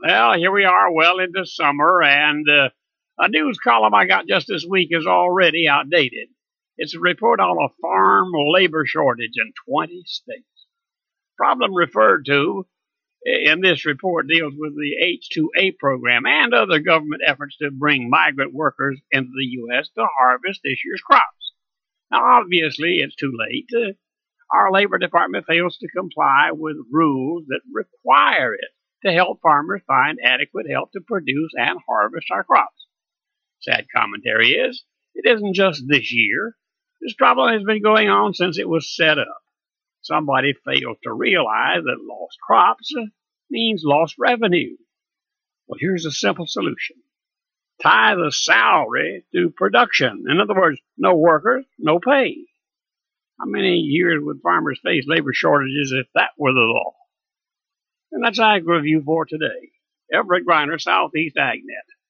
Well, here we are, well into summer, and a news column I got just this week is already outdated. It's a report on a farm labor shortage in 20 states. Problem referred to in this report deals with the H-2A program and other government efforts to bring migrant workers into the U.S. to harvest this year's crops. Now, obviously, it's too late. Our Labor Department fails to comply with rules that require it to help farmers find adequate help to produce and harvest our crops. Sad commentary is, it isn't just this year. This problem has been going on since it was set up. Somebody fails to realize that lost crops means lost revenue. Well, here's a simple solution. Tie the salary to production. In other words, no workers, no pay. How many years would farmers face labor shortages if that were the law? And that's Ag Review for today. Everett Griner, Southeast AgNet.